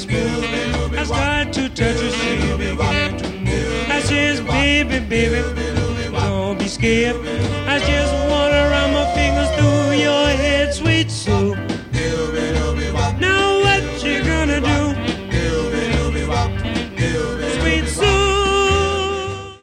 smooth. I start to touch her, she began to move. I says, baby, baby, don't be scared. I just wanna run my fingers through your head, sweet soul.